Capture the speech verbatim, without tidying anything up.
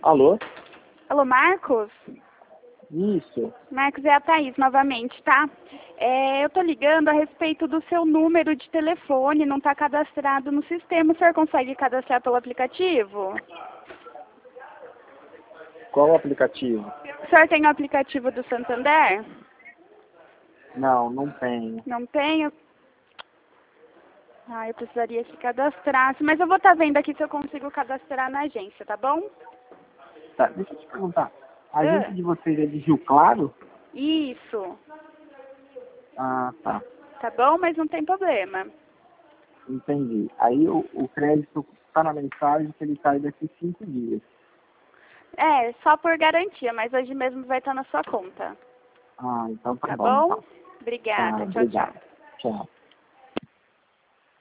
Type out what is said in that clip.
Alô? Alô, Marcos? Isso. Marcos, é a Thaís novamente, tá? É, eu tô ligando a respeito do seu número de telefone, não tá cadastrado no sistema. O senhor consegue cadastrar pelo aplicativo? Qual o aplicativo? O senhor tem o aplicativo do Santander? Não, não tenho. Não tenho? Ah, eu precisaria que cadastrasse, mas eu vou estar vendo aqui se eu consigo cadastrar na agência, tá bom? Tá, deixa eu te perguntar. A Ah, agência de vocês é de Rio Claro? isso, Ah, tá. tá bom? Mas não tem problema. Entendi. Aí o, o crédito está na mensagem que ele cai daqui cinco dias. É, só por garantia, mas hoje mesmo vai estar na sua conta. Ah, então tá, Tá bom. bom? Então. Tá, Obrigada. Tchau, tchau. obrigado. Tchau.